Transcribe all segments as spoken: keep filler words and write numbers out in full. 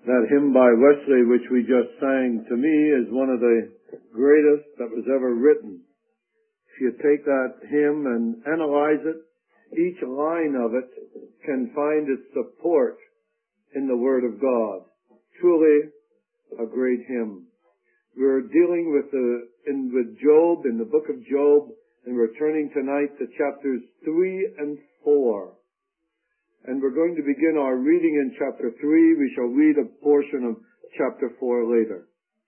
That hymn by Wesley, which we just sang, to me is one of the greatest that was ever written. If you take that hymn and analyze it, each line of it can find its support in the Word of God. Truly a great hymn. We're dealing with the in with Job, in the book of Job, and we're turning tonight to chapters three and four. And we're going to begin our reading in chapter three. We shall read a portion of chapter four later.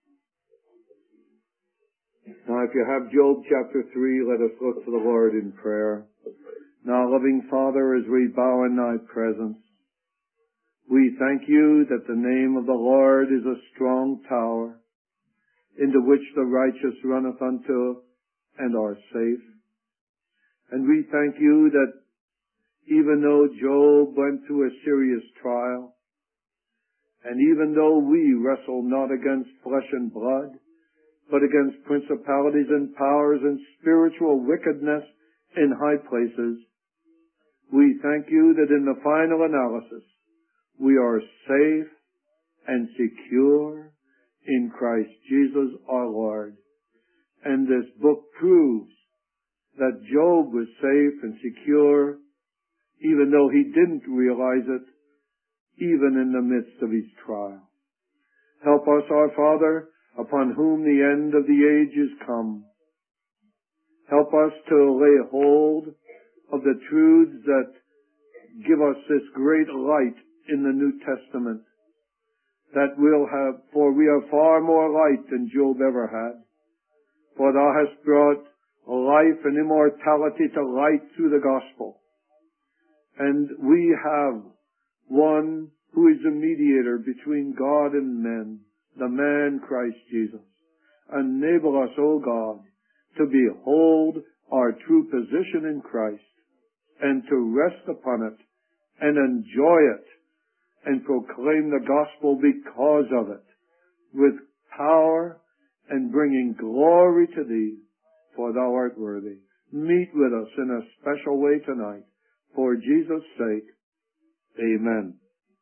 Now, if you have Job chapter three, let us look to the Lord in prayer. Now, loving Father, as we bow in thy presence, we thank you that the name of the Lord is a strong tower, into which the righteous runneth unto and are safe. And we thank you that even though Job went through a serious trial, and even though we wrestle not against flesh and blood, but against principalities and powers and spiritual wickedness in high places, we thank you that in the final analysis, we are safe and secure in Christ Jesus our Lord. And this book proves that Job was safe and secure, even though he didn't realize it, even in the midst of his trial. Help us, our Father, upon whom the end of the age is come. Help us to lay hold of the truths that give us this great light in the New Testament, that we'll have, for we have far more light than Job ever had. For thou hast brought life and immortality to light through the gospel. And we have one who is a mediator between God and men, the man Christ Jesus. Enable us, O God, to behold our true position in Christ and to rest upon it and enjoy it and proclaim the gospel because of it with power and bringing glory to thee, for thou art worthy. Meet with us in a special way tonight. For Jesus' sake, amen.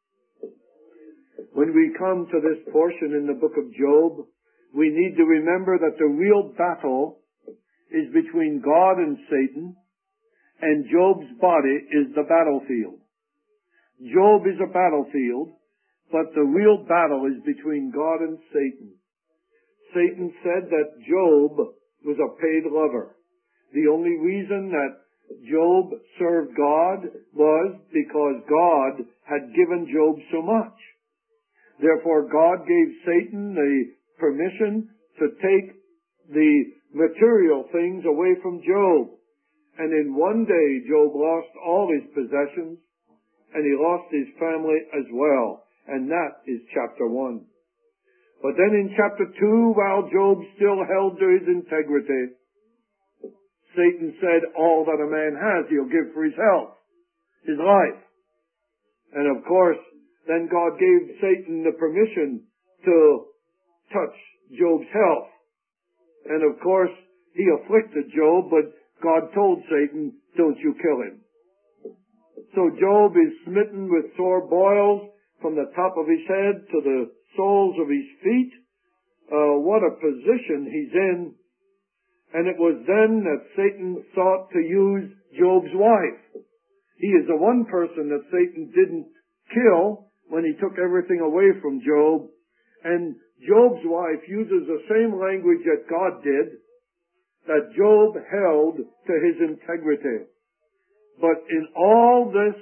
When we come to this portion in the book of Job, we need to remember that the real battle is between God and Satan, and Job's body is the battlefield. Job is a battlefield, but the real battle is between God and Satan. Satan said that Job was a paid lover. The only reason that Job served God was because God had given Job so much. Therefore, God gave Satan the permission to take the material things away from Job. And in one day, Job lost all his possessions, and he lost his family as well. And that is chapter one. But then in chapter two, while Job still held to his integrity, Satan said, all that a man has, he'll give for his health, his life. And of course, then God gave Satan the permission to touch Job's health. And of course, he afflicted Job, but God told Satan, don't you kill him. So Job is smitten with sore boils from the top of his head to the soles of his feet. Uh, what a position he's in. And it was then that Satan sought to use Job's wife. He is the one person that Satan didn't kill when he took everything away from Job. And Job's wife uses the same language that God did, that Job held to his integrity. But in all this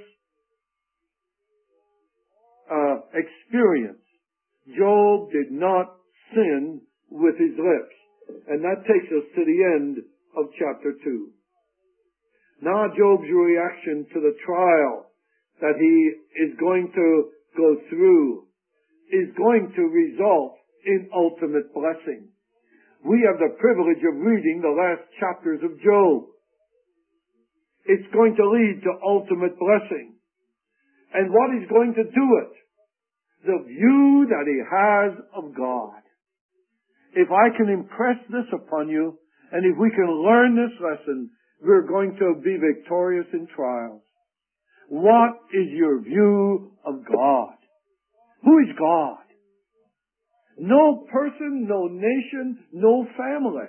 uh, experience, Job did not sin with his lips. And that takes us to the end of chapter two. Now Job's reaction to the trial that he is going to go through is going to result in ultimate blessing. We have the privilege of reading the last chapters of Job. It's going to lead to ultimate blessing. And what is going to do it? The view that he has of God. If I can impress this upon you, and if we can learn this lesson, we're going to be victorious in trials. What is your view of God? Who is God? No person, no nation, no family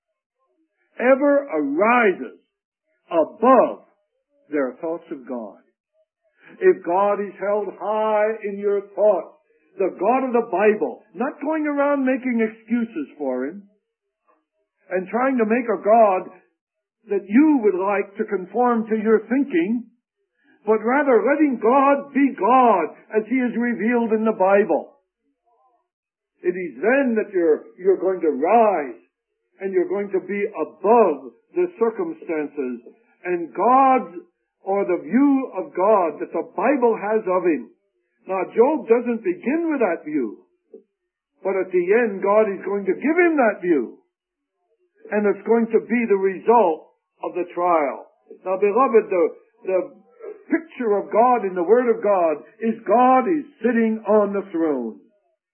ever arises above their thoughts of God. If God is held high in your thoughts, the God of the Bible, not going around making excuses for Him and trying to make a God that you would like to conform to your thinking, but rather letting God be God as He is revealed in the Bible. It is then that you're, you're going to rise and you're going to be above the circumstances and God's, or the view of God that the Bible has of Him. Now, Job doesn't begin with that view, but at the end, God is going to give him that view. And it's going to be the result of the trial. Now, beloved, the, the picture of God in the Word of God is God is sitting on the throne.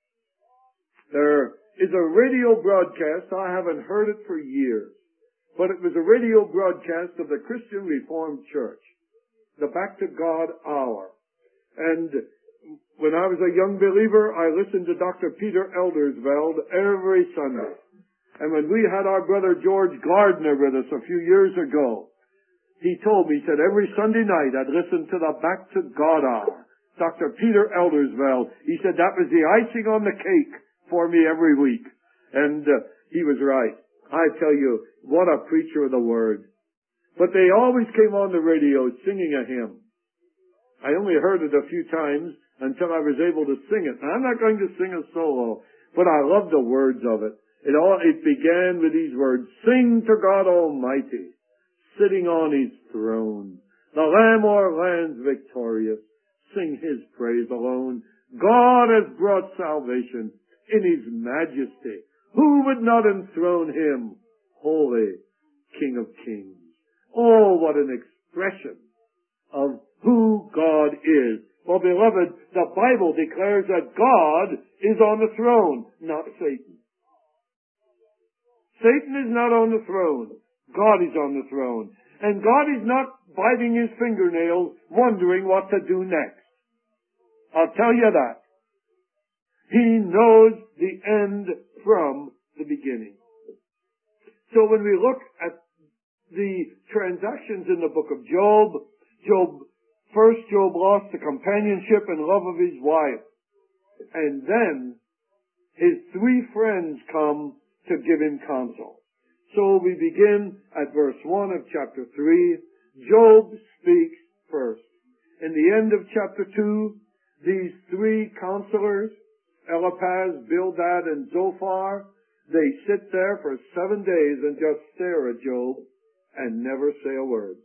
There is a radio broadcast, I haven't heard it for years, but it was a radio broadcast of the Christian Reformed Church, the Back to God Hour. And when I was a young believer, I listened to Doctor Peter Eldersveld every Sunday. And when we had our brother George Gardner with us a few years ago, he told me, he said, every Sunday night I'd listen to the Back to God Hour. Doctor Peter Eldersveld, he said that was the icing on the cake for me every week. And uh, he was right. I tell you, what a preacher of the Word. But they always came on the radio singing a hymn. I only heard it a few times until I was able to sing it. Now, I'm not going to sing a solo, but I love the words of it. It all, it began with these words, sing to God Almighty, sitting on His throne. The Lamb o'er lands victorious, sing His praise alone. God has brought salvation in His majesty. Who would not enthrone Him, holy King of kings? Oh, what an expression of who God is. Well, beloved, the Bible declares that God is on the throne, not Satan. Satan is not on the throne. God is on the throne. And God is not biting His fingernails, wondering what to do next. I'll tell you that. He knows the end from the beginning. So when we look at the transactions in the book of Job, Job First, Job lost the companionship and love of his wife. And then his three friends come to give him counsel. So we begin at verse one of chapter three. Job speaks first. In the end of chapter two, these three counselors, Eliphaz, Bildad, and Zophar, they sit there for seven days and just stare at Job and never say a word.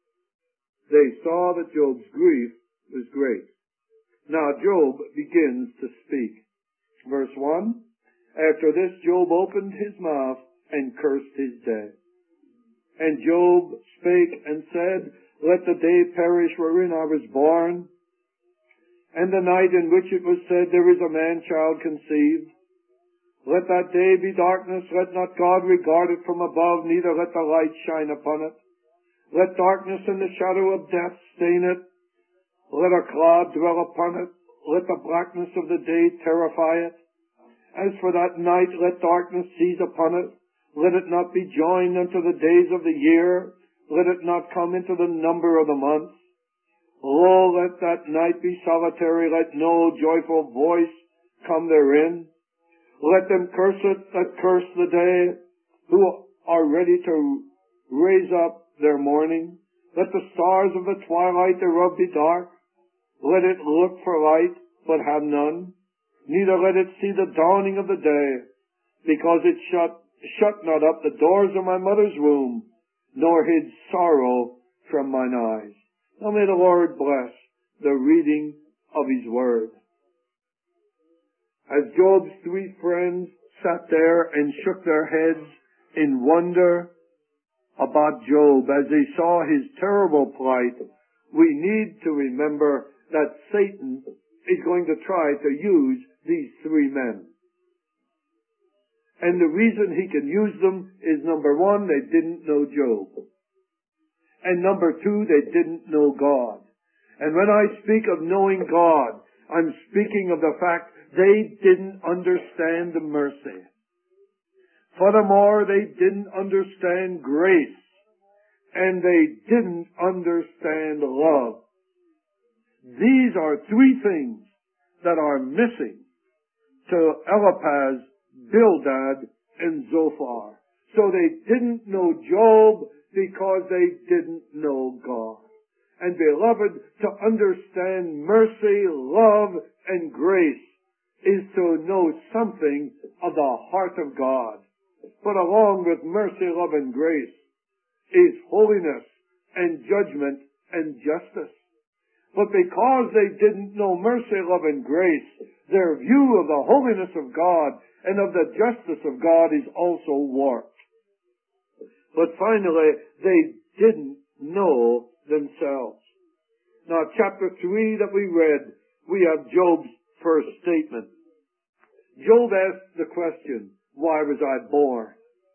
They saw that Job's grief was great. Now Job begins to speak. Verse one, after this Job opened his mouth and cursed his day. And Job spake and said, let the day perish wherein I was born, and the night in which it was said, there is a man-child conceived. Let that day be darkness, let not God regard it from above, neither let the light shine upon it. Let darkness and the shadow of death stain it. Let a cloud dwell upon it. Let the blackness of the day terrify it. As for that night, let darkness seize upon it. Let it not be joined unto the days of the year. Let it not come into the number of the months. Lo, let that night be solitary. Let no joyful voice come therein. Let them curse it that curse the day, who are ready to raise up their morning. Let the stars of the twilight thereof be dark. Let it look for light, but have none. Neither let it see the dawning of the day, because it shut, shut not up the doors of my mother's womb, nor hid sorrow from mine eyes. Now may the Lord bless the reading of His Word. As Job's three friends sat there and shook their heads in wonder about Job as they saw his terrible plight, we need to remember that Satan is going to try to use these three men. And the reason he can use them is, number one, they didn't know Job. And number two, they didn't know God. And when I speak of knowing God, I'm speaking of the fact they didn't understand mercy. Furthermore, they didn't understand grace. And they didn't understand love. These are three things that are missing to Eliphaz, Bildad, and Zophar. So they didn't know Job because they didn't know God. And beloved, to understand mercy, love, and grace is to know something of the heart of God. But along with mercy, love, and grace is holiness and judgment and justice. But because they didn't know mercy, love, and grace, their view of the holiness of God and of the justice of God is also warped. But finally, they didn't know themselves. Now, chapter three that we read, we have Job's first statement. Job asked the question, why was I born?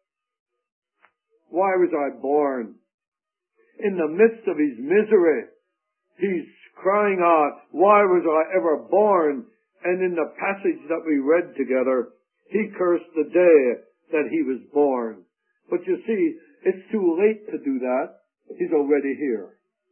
Why was I born? In the midst of his misery, he's crying out, why was I ever born? And in the passage that we read together, he cursed the day that he was born. But you see, it's too late to do that. He's already here.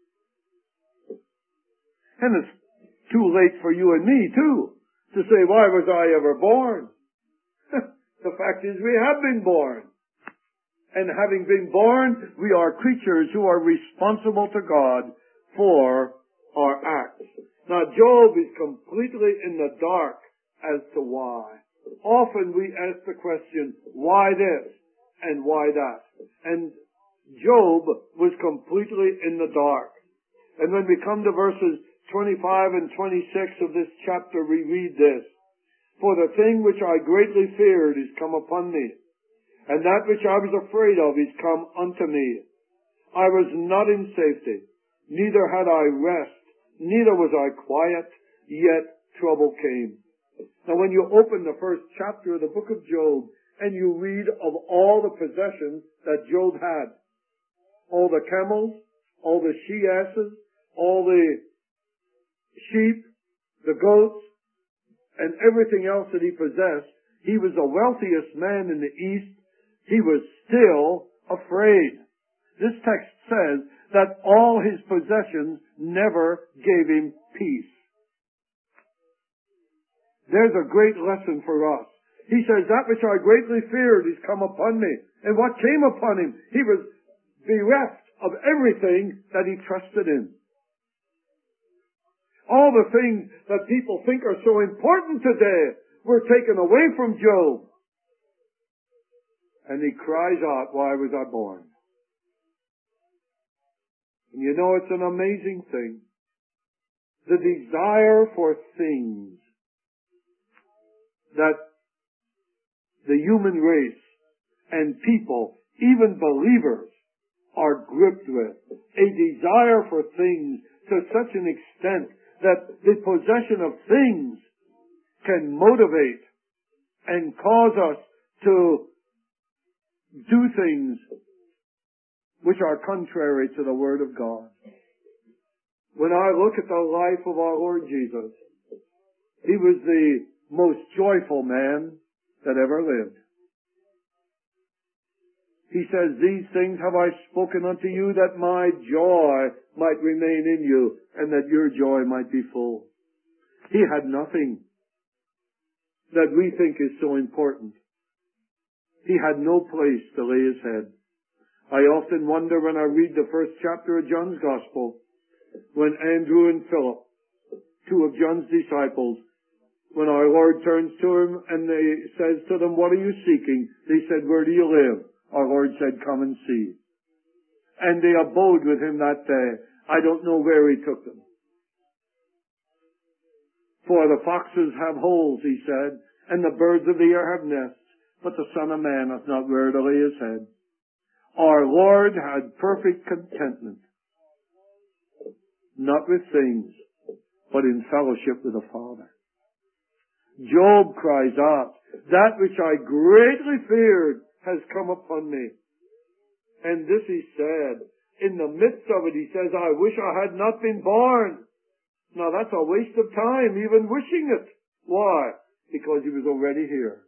And it's too late for you and me, too, to say, why was I ever born? The fact is, we have been born. And having been born, we are creatures who are responsible to God for our acts. Now, Job is completely in the dark as to why. Often we ask the question, why this and why that? And Job was completely in the dark. And when we come to verses twenty-five and twenty-six of this chapter, we read this. For the thing which I greatly feared is come upon me, and that which I was afraid of is come unto me. I was not in safety, neither had I rest, neither was I quiet, yet trouble came. Now when you open the first chapter of the book of Job, and you read of all the possessions that Job had, all the camels, all the she-asses, all the sheep, the goats, and everything else that he possessed, he was the wealthiest man in the East. He was still afraid. This text says that all his possessions never gave him peace. There's a great lesson for us. He says, that which I greatly feared is come upon me. And what came upon him? He was bereft of everything that he trusted in. All the things that people think are so important today were taken away from Job. And he cries out, why was I born? And you know, it's an amazing thing. The desire for things that the human race and people, even believers, are gripped with. A desire for things to such an extent that the possession of things can motivate and cause us to do things which are contrary to the Word of God. When I look at the life of our Lord Jesus, he was the most joyful man that ever lived. He says, these things have I spoken unto you, that my joy might remain in you, and that your joy might be full. He had nothing that we think is so important. He had no place to lay his head. I often wonder when I read the first chapter of John's Gospel, when Andrew and Philip, two of John's disciples, when our Lord turns to him and they says to them, what are you seeking? They said, where do you live? Our Lord said, come and see. And they abode with him that day. I don't know where he took them. For the foxes have holes, he said, and the birds of the air have nests, but the Son of Man hath not where to lay his head. Our Lord had perfect contentment, not with things, but in fellowship with the Father. Job cries out, that which I greatly feared has come upon me. And this he said. In the midst of it, he says, I wish I had not been born. Now that's a waste of time, even wishing it. Why? Because he was already here.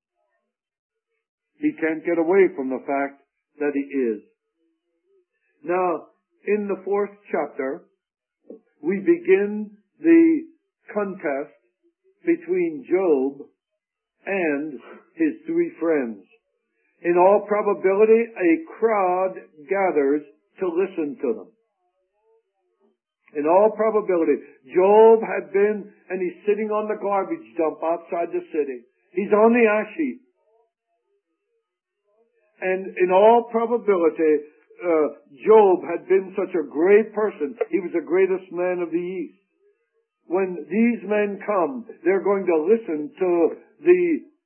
He can't get away from the fact that he is. Now, in the fourth chapter, we begin the contest between Job and his three friends. In all probability, a crowd gathers to listen to them. In all probability, Job had been, and he's sitting on the garbage dump outside the city. He's on the ash heap. And in all probability, uh, Job had been such a great person. He was the greatest man of the East. When these men come, they're going to listen to the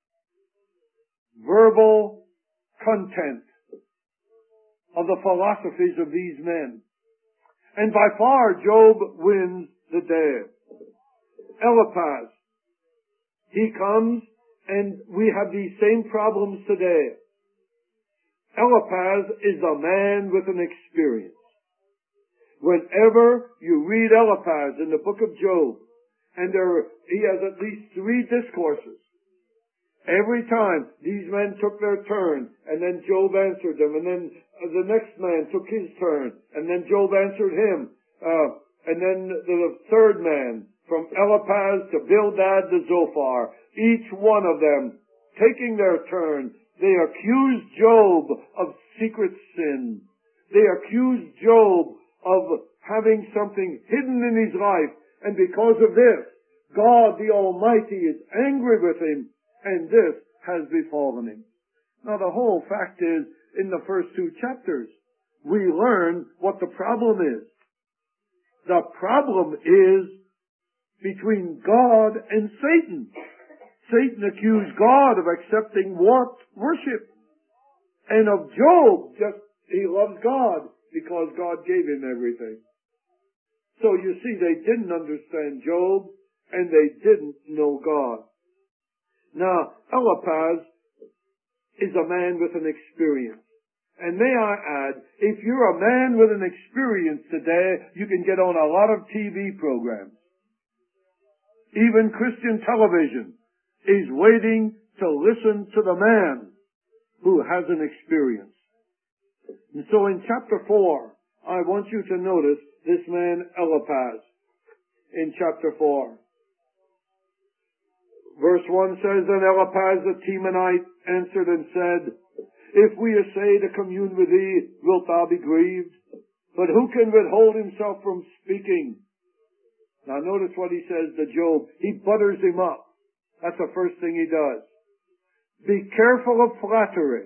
verbal content of the philosophies of these men. And by far, Job wins the day. Eliphaz, he comes, and we have these same problems today. Eliphaz is a man with an experience. Whenever you read Eliphaz in the book of Job, and there he has at least three discourses, every time these men took their turn, and then Job answered them, and then uh, the next man took his turn, and then Job answered him, uh, and then the third man, from Eliphaz to Bildad to Zophar, each one of them taking their turn, they accused Job of secret sin. They accused Job of having something hidden in his life, and because of this, God the Almighty is angry with him, and this has befallen him. Now the whole fact is, in the first two chapters, we learn what the problem is. The problem is between God and Satan. Satan accused God of accepting warped worship. And of Job, just he loves God because God gave him everything. So you see, they didn't understand Job, and they didn't know God. Now, Eliphaz is a man with an experience. And may I add, if you're a man with an experience today, you can get on a lot of T V programs. Even Christian television is waiting to listen to the man who has an experience. And so in chapter four, I want you to notice this man Eliphaz in chapter four. Verse one says, "Then Eliphaz the Temanite answered and said, If we essay to commune with thee, wilt thou be grieved? But who can withhold himself from speaking?" Now notice what he says to Job. He butters him up. That's the first thing he does. Be careful of flattery.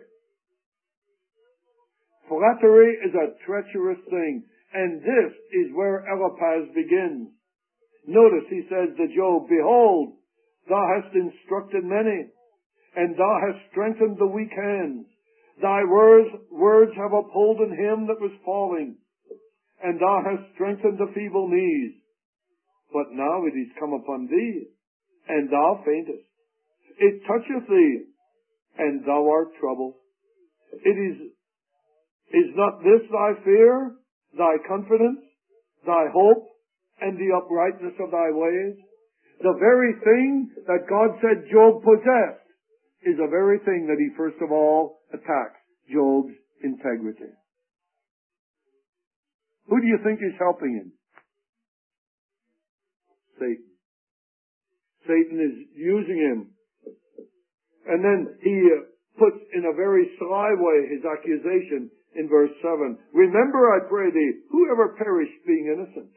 Flattery is a treacherous thing, and this is where Eliphaz begins. Notice he says to Job, "Behold, thou hast instructed many, and thou hast strengthened the weak hands. Thy words, words have upholden him that was falling, and thou hast strengthened the feeble knees. But now it is come upon thee, and thou faintest. It toucheth thee, and thou art troubled. It is, is not this thy fear, thy confidence, thy hope, and the uprightness of thy ways?" The very thing that God said Job possessed is the very thing that he first of all attacks, Job's integrity. Who do you think is helping him? Satan. Satan is using him. And then he uh, puts in a very sly way his accusation in verse seven. "Remember, I pray thee, who ever perished being innocent?"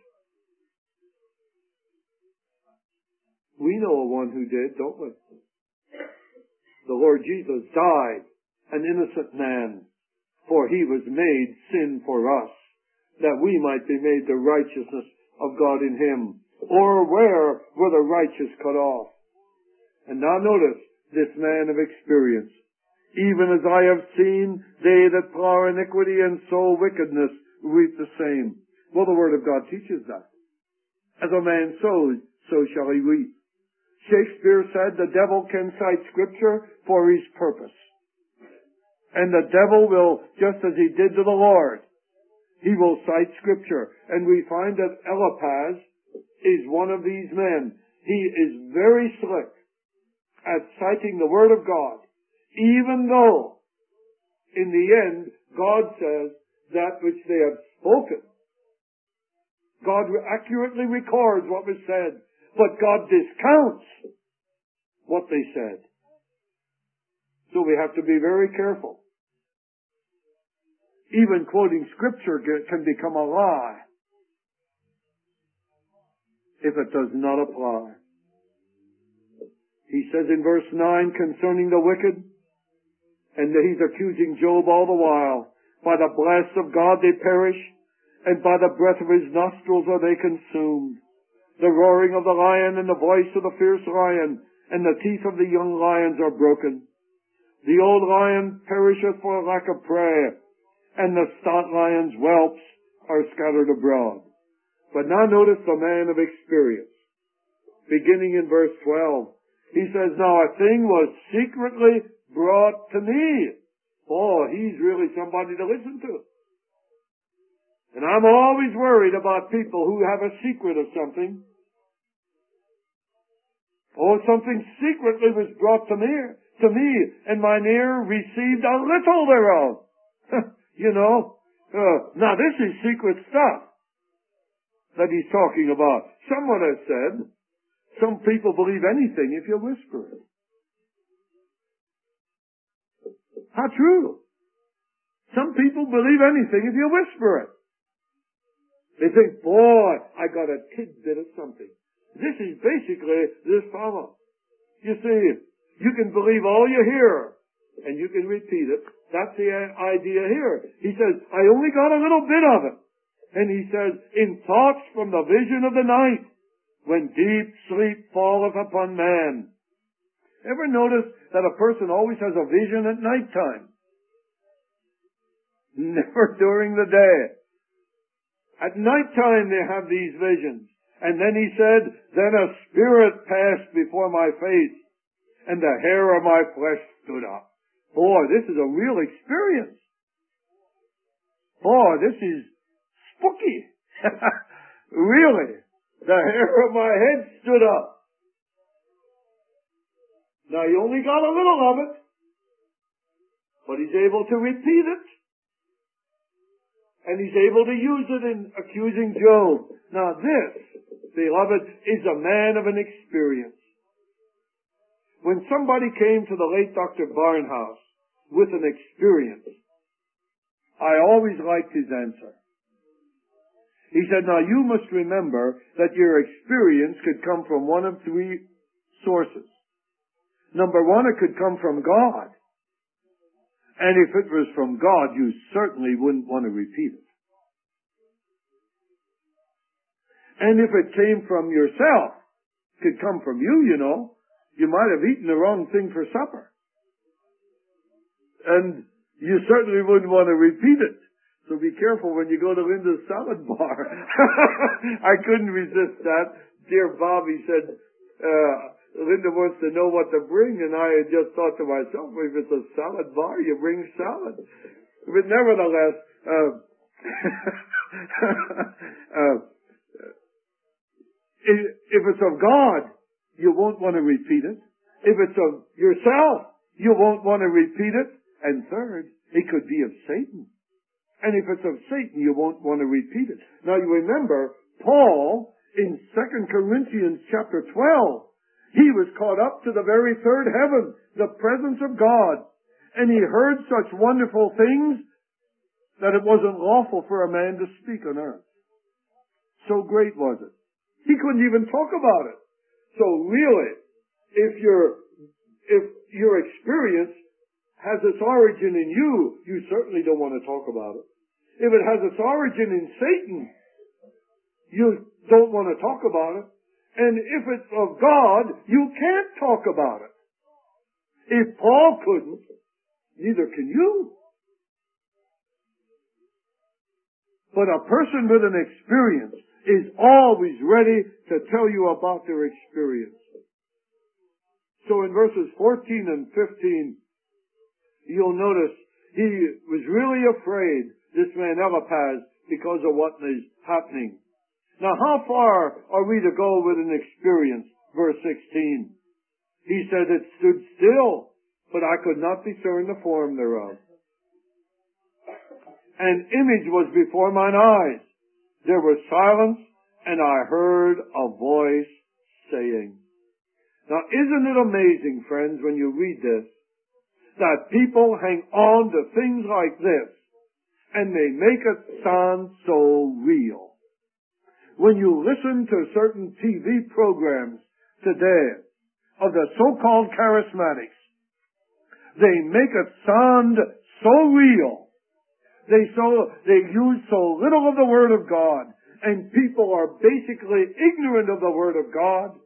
We know of one who did, don't we? The Lord Jesus died, an innocent man, for he was made sin for us, that we might be made the righteousness of God in him. Or where were the righteous cut off? And now notice this man of experience. "Even as I have seen, they that plow iniquity and sow wickedness reap the same." Well, the Word of God teaches that. As a man sows, so shall he reap. Shakespeare said the devil can cite Scripture for his purpose. And the devil will, just as he did to the Lord, he will cite Scripture. And we find that Eliphaz is one of these men. He is very slick at citing the Word of God, even though, in the end, God says that which they have spoken. God accurately records what was said, but God discounts what they said. So we have to be very careful. Even quoting Scripture can become a lie if it does not apply. He says in verse nine concerning the wicked, and he's accusing Job all the while, by the blast of God they perish, and by the breath of his nostrils are they consumed. The roaring of the lion and the voice of the fierce lion, and the teeth of the young lions are broken. The old lion perisheth for lack of prey, and the stout lion's whelps are scattered abroad. But now notice the man of experience. Beginning in verse twelve, he says, now a thing was secretly brought to me. Oh, he's really somebody to listen to. And I'm always worried about people who have a secret of something. Oh, something secretly was brought to me, to me, and mine ear received a little thereof. You know, uh, now this is secret stuff that he's talking about. Someone has said, some people believe anything if you whisper it. How true. Some people believe anything if you whisper it. They think, boy, I got a tidbit of something. This is basically this fellow. You see, you can believe all you hear, and you can repeat it. That's the idea here. He says, I only got a little bit of it. And he says, in thoughts from the vision of the night, when deep sleep falleth upon man. Ever notice that a person always has a vision at nighttime? Never during the day. At nighttime they have these visions. And then he said, then a spirit passed before my face, and the hair of my flesh stood up. Boy, this is a real experience. Boy, this is spooky. Really. The hair of my head stood up. Now, he only got a little of it, but he's able to repeat it. And he's able to use it in accusing Job. Now, this, beloved, is a man of an experience. When somebody came to the late Doctor Barnhouse with an experience, I always liked his answer. He said, now you must remember that your experience could come from one of three sources. Number one, it could come from God. And if it was from God, you certainly wouldn't want to repeat it. And if it came from yourself, it could come from you, you know. You might have eaten the wrong thing for supper. And you certainly wouldn't want to repeat it. So be careful when you go to Linda's salad bar. I couldn't resist that. Dear Bobby said, uh, Linda wants to know what to bring, and I had just thought to myself, if it's a salad bar, you bring salad. But nevertheless, uh, uh, if it's of God, you won't want to repeat it. If it's of yourself, you won't want to repeat it. And third, it could be of Satan. And if it's of Satan, you won't want to repeat it. Now you remember, Paul, in Second Corinthians chapter twelve, he was caught up to the very third heaven, the presence of God. And he heard such wonderful things that it wasn't lawful for a man to speak on earth. So great was it. He couldn't even talk about it. So really, if your, if your experience has its origin in you, you certainly don't want to talk about it. If it has its origin in Satan, you don't want to talk about it. And if it's of God, you can't talk about it. If Paul couldn't, neither can you. But a person with an experience is always ready to tell you about their experience. So in verses fourteen and fifteen, you'll notice he was really afraid, this man Eliphaz, because of what is happening. Now how far are we to go with an experience? Verse sixteen. He said, it stood still, but I could not discern the form thereof. An image was before mine eyes. There was silence, and I heard a voice saying. Now isn't it amazing, friends, when you read this, that people hang on to things like this, and they make it sound so real. When you listen to certain T V programs today of the so-called charismatics, they make it sound so real. They so, they use so little of the Word of God, and people are basically ignorant of the Word of God.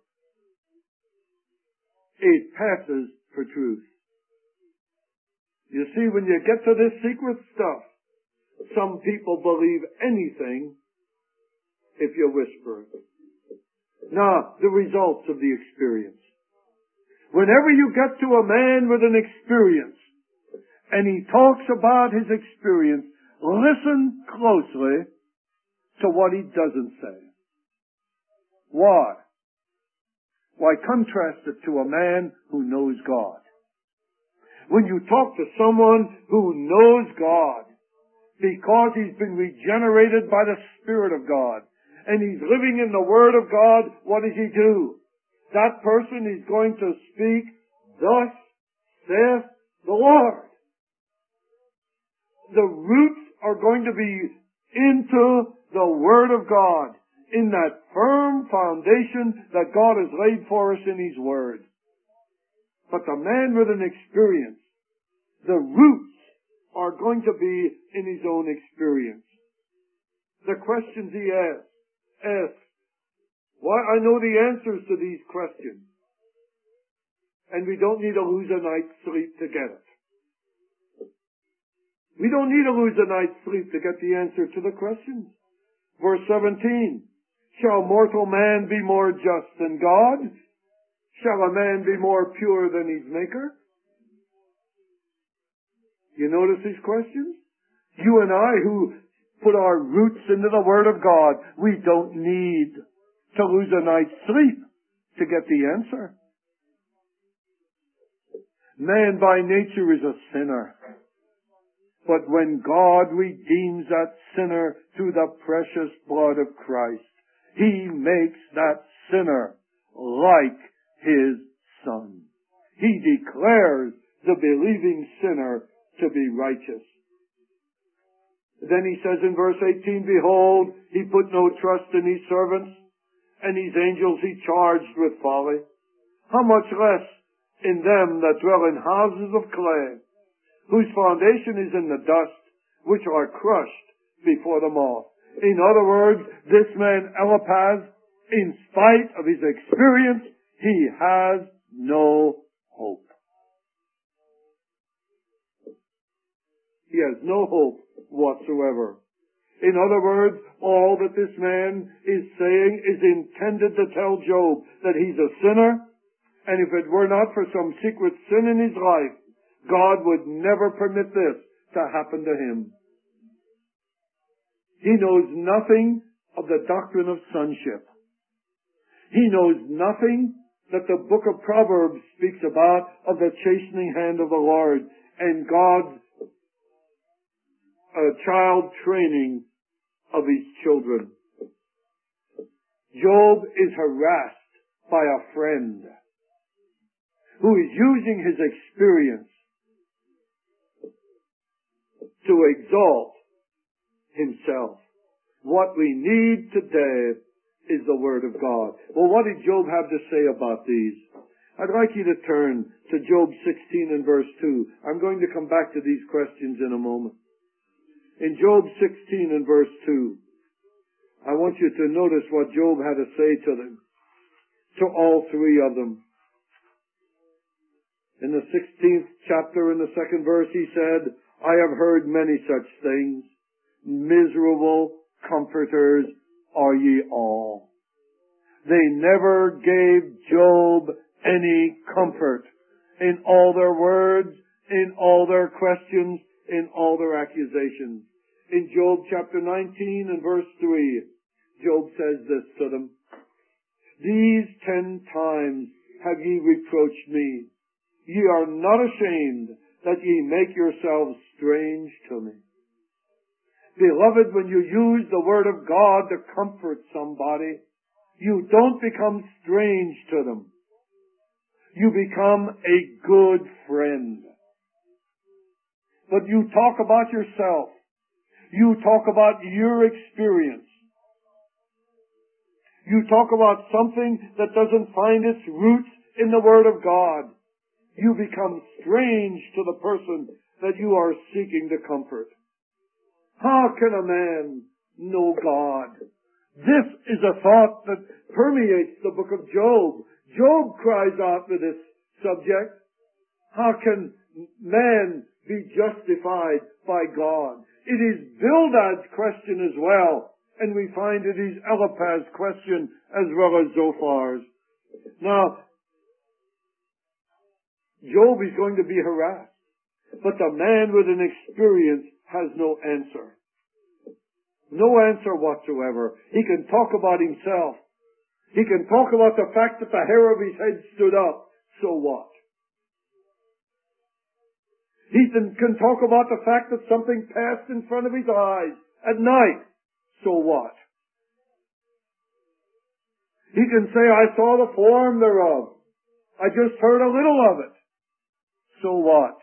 It passes for truth. You see, when you get to this secret stuff, some people believe anything if you whisper it. Now, the results of the experience. Whenever you get to a man with an experience, and he talks about his experience, listen closely to what he doesn't say. Why? Why, contrast it to a man who knows God. When you talk to someone who knows God, because he's been regenerated by the Spirit of God, and he's living in the Word of God, what does he do? That person is going to speak, thus saith the Lord. The roots are going to be into the Word of God, in that firm foundation that God has laid for us in His Word. But the man with an experience, the roots are going to be in his own experience. The questions he asks, asks, why, I know the answers to these questions. And we don't need to lose a night's sleep to get it. We don't need to lose a night's sleep to get the answer to the questions. Verse seventeen, shall mortal man be more just than God? Shall a man be more pure than his Maker? You notice these questions? You and I who put our roots into the Word of God, we don't need to lose a night's sleep to get the answer. Man by nature is a sinner. But when God redeems that sinner through the precious blood of Christ, He makes that sinner like His Son. He declares the believing sinner to be righteous. Then he says in verse eighteen, behold, He put no trust in His servants, and His angels He charged with folly. How much less in them that dwell in houses of clay, whose foundation is in the dust, which are crushed before the moth. In other words, this man Eliphaz, in spite of his experience, he has no hope. He has no hope whatsoever. In other words, all that this man is saying is intended to tell Job that he's a sinner, and if it were not for some secret sin in his life, God would never permit this to happen to him. He knows nothing of the doctrine of sonship. He knows nothing that the book of Proverbs speaks about of the chastening hand of the Lord and God's uh, child training of His children. Job is harassed by a friend who is using his experience to exalt himself. What we need today is the Word of God. Well, what did Job have to say about these? I'd like you to turn to Job sixteen and verse two. I'm going to come back to these questions in a moment. In Job sixteen and verse two, I want you to notice what Job had to say to them, to all three of them. In the sixteenth chapter, in the second verse, he said, I have heard many such things. Miserable comforters are ye all. They never gave Job any comfort in all their words, in all their questions, in all their accusations. In Job chapter nineteen and verse three, Job says this to them. These ten times have ye reproached me. Ye are not ashamed that ye make yourselves strange to me. Beloved, when you use the Word of God to comfort somebody, you don't become strange to them. You become a good friend. But you talk about yourself. You talk about your experience. You talk about something that doesn't find its roots in the Word of God. You become strange to the person that you are seeking to comfort. How can a man know God? This is a thought that permeates the book of Job. Job cries out with this subject. How can man be justified by God? It is Bildad's question as well, and we find it is Eliphaz's question as well as Zophar's. Now, Job is going to be harassed, but the man with an experience has no answer. No answer whatsoever. He can talk about himself. He can talk about the fact that the hair of his head stood up. So what? He can, can talk about the fact that something passed in front of his eyes at night. So what? He can say, I saw the form thereof. I just heard a little of it. So what?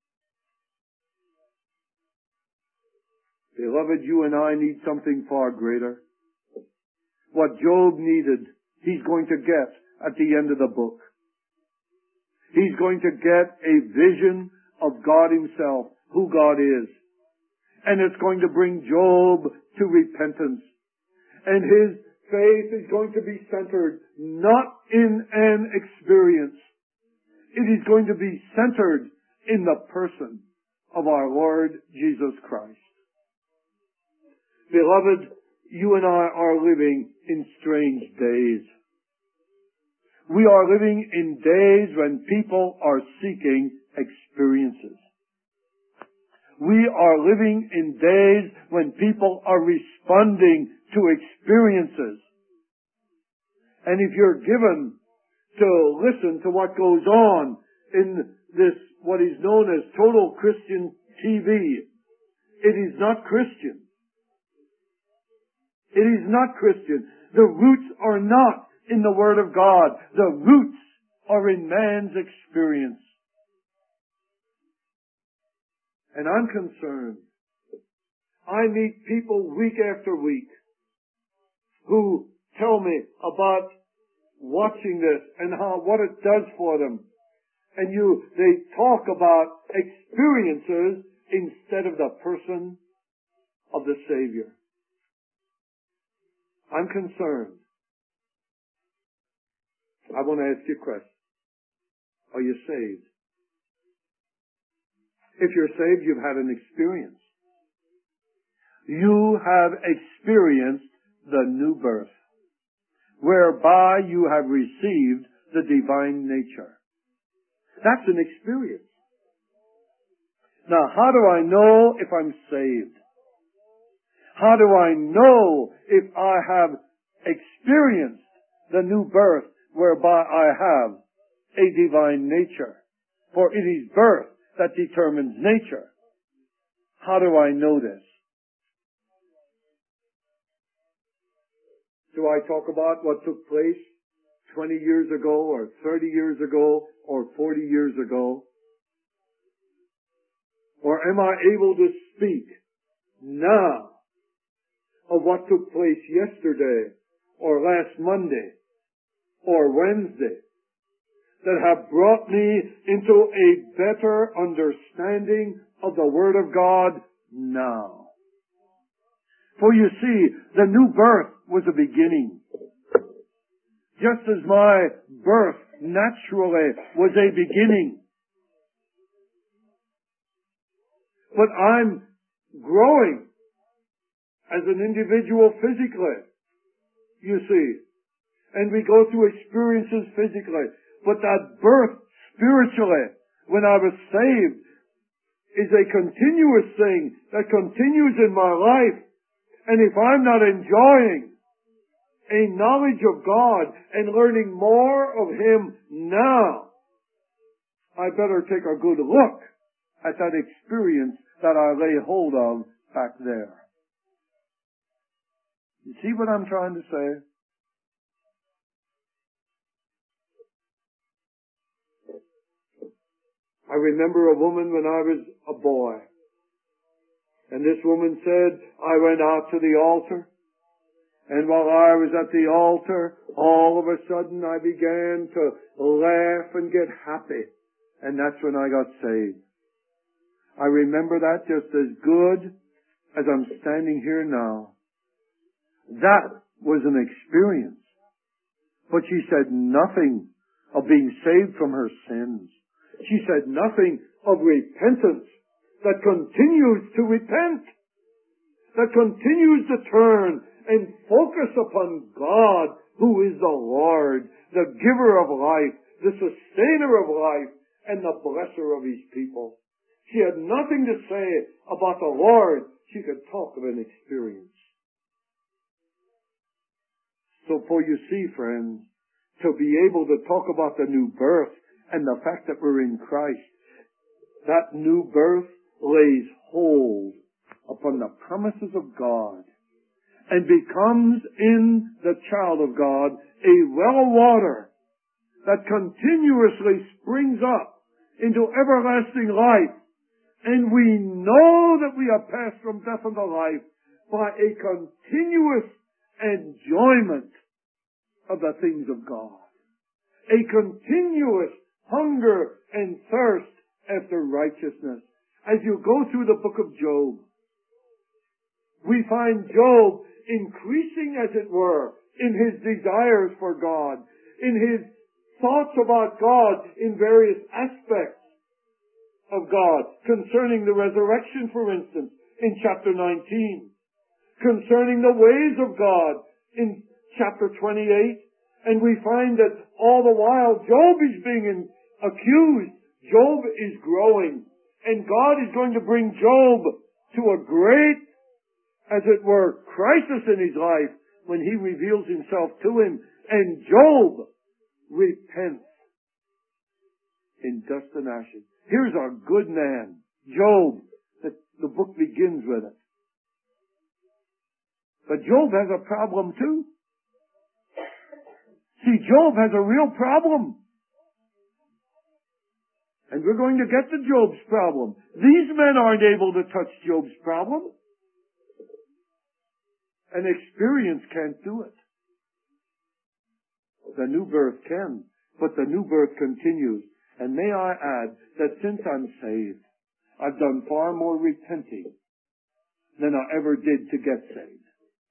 Beloved, you and I need something far greater. What Job needed, he's going to get at the end of the book. He's going to get a vision of God himself, who God is. And it's going to bring Job to repentance. And his faith is going to be centered not in an experience. It is going to be centered in the person of our Lord Jesus Christ. Beloved, you and I are living in strange days. We are living in days when people are seeking experiences. We are living in days when people are responding to experiences. And if you're given to listen to what goes on in this, what is known as total Christian T V, it is not Christian. It is not Christian. The roots are not in the Word of God. The roots are in man's experience. And I'm concerned. I meet people week after week who tell me about watching this and how, what it does for them. And you, they talk about experiences instead of the person of the Savior. I'm concerned. I want to ask you a question. Are you saved? If you're saved, you've had an experience. You have experienced the new birth, whereby you have received the divine nature. That's an experience. Now, how do I know if I'm saved? How do I know if I have experienced the new birth whereby I have a divine nature? For it is birth that determines nature. How do I know this? Do I talk about what took place twenty years ago or thirty years ago or forty years ago? Or am I able to speak now of what took place yesterday or last Monday or Wednesday that have brought me into a better understanding of the Word of God now? For you see, the new birth was a beginning. Just as my birth naturally was a beginning. But I'm growing as an individual physically, you see. And we go through experiences physically. But that birth spiritually, when I was saved, is a continuous thing that continues in my life. And if I'm not enjoying a knowledge of God and learning more of Him now, I better take a good look at that experience that I lay hold of back there. You see what I'm trying to say? I remember a woman when I was a boy. And this woman said, I went out to the altar. And while I was at the altar, all of a sudden I began to laugh and get happy. And that's when I got saved. I remember that just as good as I'm standing here now. That was an experience. But she said nothing of being saved from her sins. She said nothing of repentance, that continues to repent, that continues to turn and focus upon God, who is the Lord, the giver of life, the sustainer of life, and the blesser of His people. She had nothing to say about the Lord. She could talk of an experience. So for you see, friends, to be able to talk about the new birth and the fact that we're in Christ, that new birth lays hold upon the promises of God and becomes in the child of God a well of water that continuously springs up into everlasting life. And we know that we have passed from death unto life by a continuous enjoyment of the things of God. A continuous hunger and thirst after righteousness. As you go through the book of Job, we find Job increasing, as it were, in his desires for God, in his thoughts about God in various aspects of God, concerning the resurrection, for instance, in chapter nineteen, concerning the ways of God in chapter twenty-eight, and we find that all the while Job is being in, accused, Job is growing, and God is going to bring Job to a great, as it were, crisis in his life when He reveals Himself to him, and Job repents in dust and ashes. Here's a good man, Job. The, the book begins with it. But Job has a problem too. See, Job has a real problem. And we're going to get to Job's problem. These men aren't able to touch Job's problem. An experience can't do it. The new birth can, but the new birth continues. And may I add that since I'm saved, I've done far more repenting than I ever did to get saved.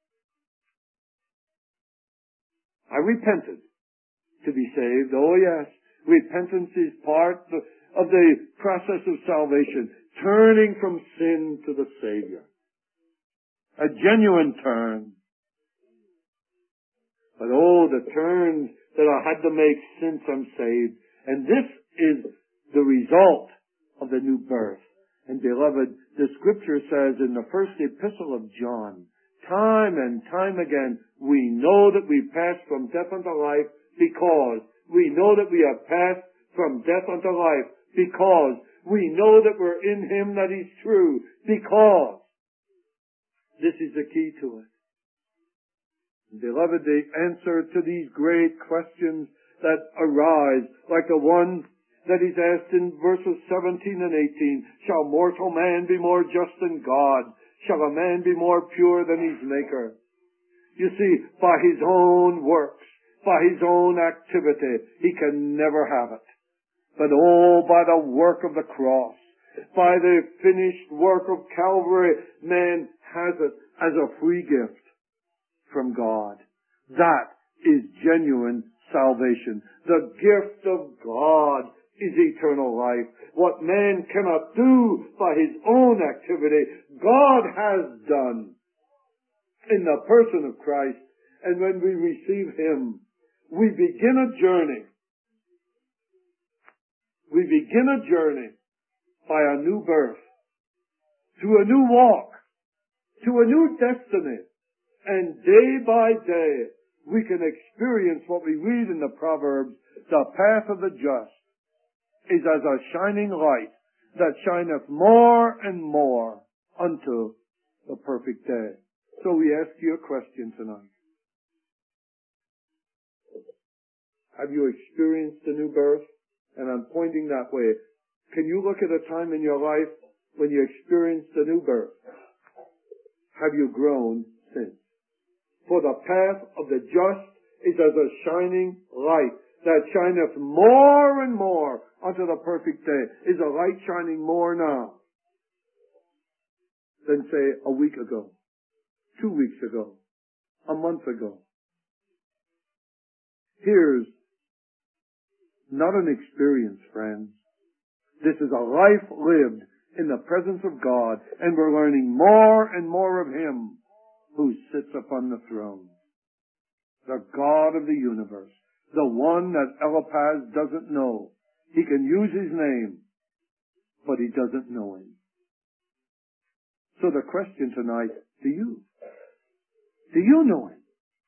I repented to be saved. Oh yes, repentance is part of the process of salvation, turning from sin to the Savior. A genuine turn. But oh, the turns that I had to make since I'm saved. And this is the result of the new birth. And beloved, the Scripture says in the first epistle of John, time and time again, we know that we passed from death unto life because we know that we have passed from death unto life because we know that we're in Him that is true, because this is the key to it. Beloved, the answer to these great questions that arise, like the one that is asked in verses seventeen and eighteen, shall mortal man be more just than God? Shall a man be more pure than his Maker? You see, by his own works, by his own activity, he can never have it. But all by the work of the cross, by the finished work of Calvary, man has it as a free gift from God. That is genuine salvation. The gift of God is eternal life. What man cannot do by his own activity, God has done in the person of Christ. And when we receive Him, we begin a journey. We begin a journey by a new birth, to a new walk, to a new destiny. And day by day, we can experience what we read in the Proverbs, the path of the just is as a shining light that shineth more and more unto the perfect day. So we ask you a question tonight. Have you experienced a new birth? And I'm pointing that way. Can you look at a time in your life when you experienced a new birth? Have you grown since? For the path of the just is as a shining light that shineth more and more unto the perfect day. Is a light shining more now than, say, a week ago, two weeks ago, a month ago? Here's not an experience, friends. This is a life lived in the presence of God, and we're learning more and more of Him who sits upon the throne. The God of the universe. The one that Eliphaz doesn't know. He can use his name, but he doesn't know him. So the question tonight, do you? Do you know him?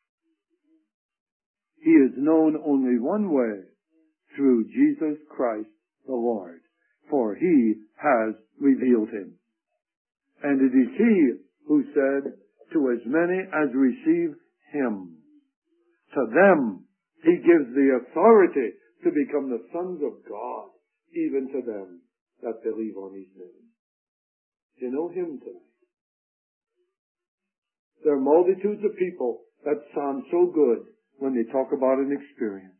He is known only one way, through Jesus Christ the Lord, for He has revealed Him. And it is He who said, to as many as receive Him, to them He gives the authority to become the sons of God, even to them that believe on His name. Do you know Him tonight? There are multitudes of people that sound so good when they talk about an experience.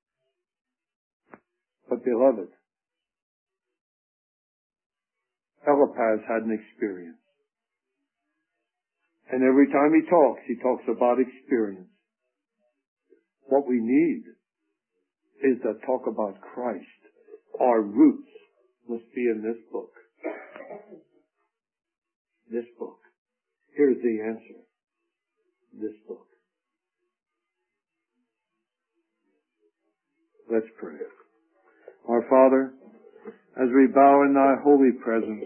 But beloved, Eliphaz had an experience. And every time he talks, he talks about experience. What we need is to talk about Christ. Our roots must be in this book. This book. Here's the answer. This book. Let's pray. Our Father, as we bow in Thy holy presence,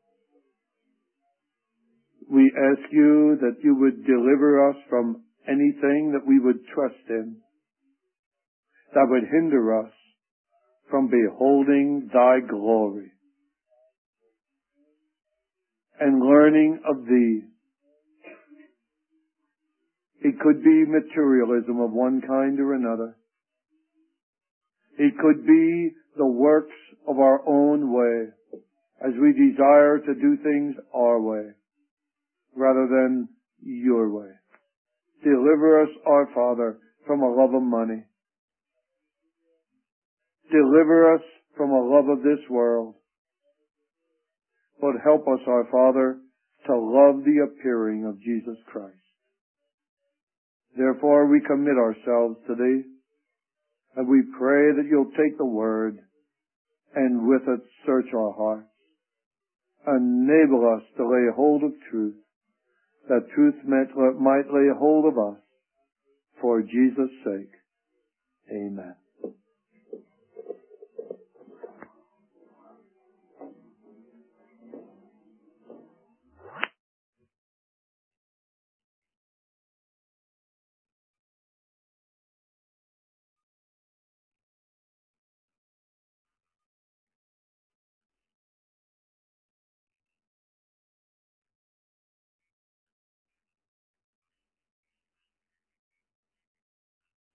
we ask You that You would deliver us from anything that we would trust in, that would hinder us from beholding Thy glory and learning of Thee. It could be materialism of one kind or another. It could be the works of our own way, as we desire to do things our way, rather than Your way. Deliver us, our Father, from a love of money. Deliver us from a love of this world. But help us, our Father, to love the appearing of Jesus Christ. Therefore, we commit ourselves to Thee, and we pray that You'll take the Word and with it search our hearts. Enable us to lay hold of truth, that truth might lay hold of us. For Jesus' sake, amen.